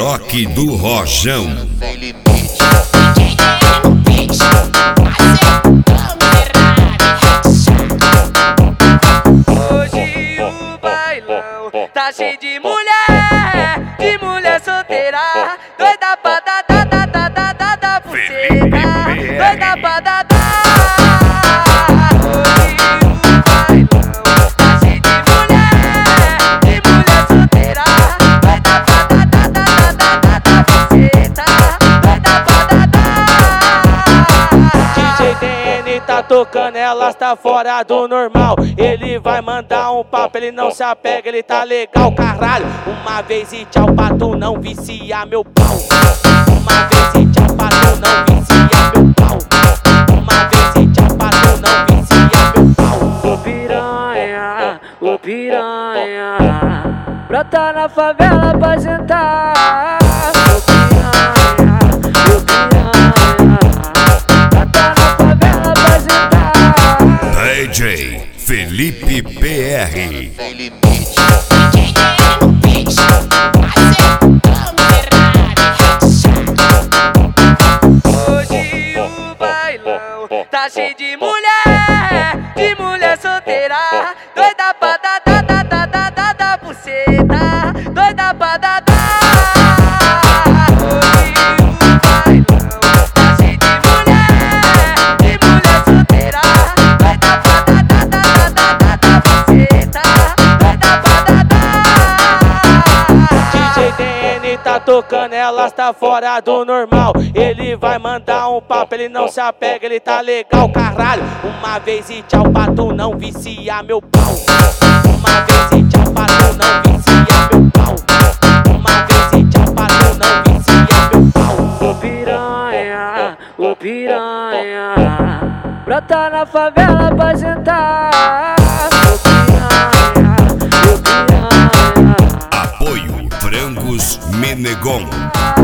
Rock do Rojão. Sem limite. Hoje o bailão tá cheio de mulher solteira, doida pra dar buceta, doida pra dar. Hoje o bailão tá cheio de mulher solteira, doida pra dar buceta, doida pra dar. DJ DN tá tocando, elas tá fora do normal. Ele vai mandar um papo, ele não se apega, ele tá legal, caralho. Uma vez e tchau pra tu não viciar meu pau. Uma vez e tchau pra tu não viciar meu pau. Uma vez e tchau pra tu não viciar meu pau. Ô piranha, brota na favela pra sentar. Ô piranha, brota na favela pra sentar. DJ Felipe PR. Sem limite. Hoje o bailão tá cheio de mulher solteira, doida pra dar buceta, doida pra dar. Hoje o bailão tá cheio de mulher solteira, doida pra dar buceta, doida pra dar. DJ DN tá tocando, elas tá fora do normal. Ele vai mandar um papo, ele não se apega, ele tá legal, caralho. Uma vez e tchau pra tu não viciar meu pau. Uma vez e tchau pra tu não viciar meu pau. Uma vez e tchau pra tu não viciar meu pau. Ô piranha, brota na favela pra sentar. Ô piranha. Apoio Frangos Menegon.